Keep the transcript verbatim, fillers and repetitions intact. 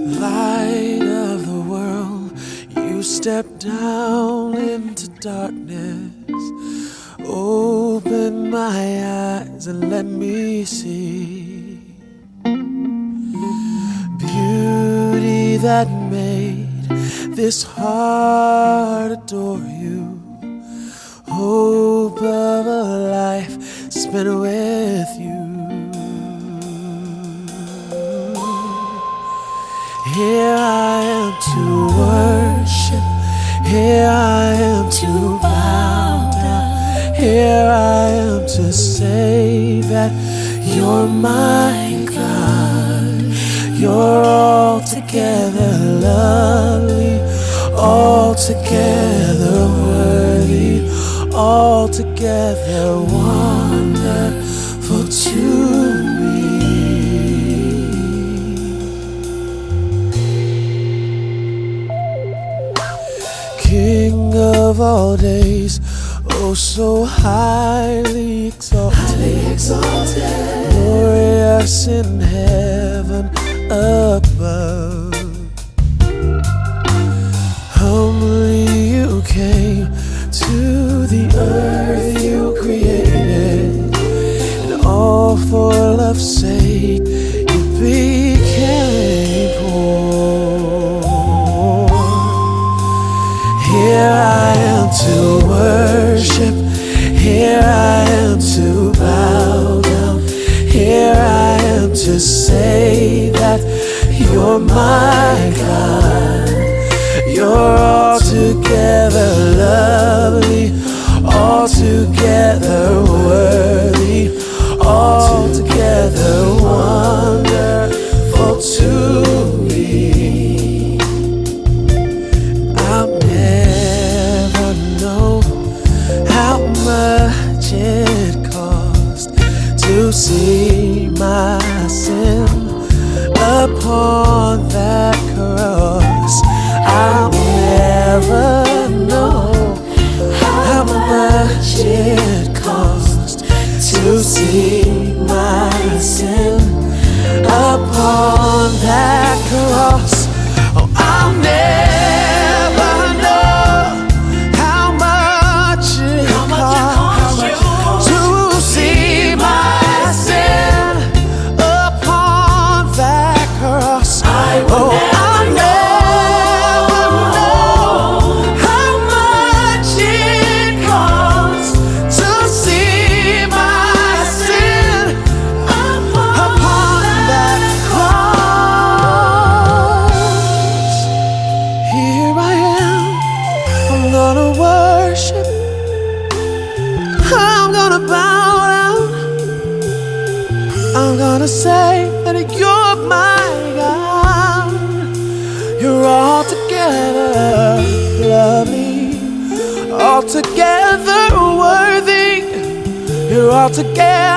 Light of the world, you step down into darkness. Open my eyes and let me see beauty that made this heart adore you. Hope of a life spent with you. Here I am to worship, here I am to bow down, here I am to say that you're my God. You're altogether lovely, altogether worthy, altogether wonderful to me. King of all days, oh so highly exalted, highly exalted, glorious in heaven above. Humbly you came to the earth you created, and all for love's sake you became poor. Here I am to worship, here I am to bow down, here I am to say that you're my God. You're altogether lovely, altogether worthy, altogether wonderful to me. I'll never know how much it cost to see my sin upon that cross. I'll never know how much it cost to see my sin upon that cross. Oh, I'll never know how much it cost to see my sin upon that cross. Oh, I'll never I'm gonna bow down, I'm gonna say that you're my God. You're altogether lovely, altogether worthy, you're altogether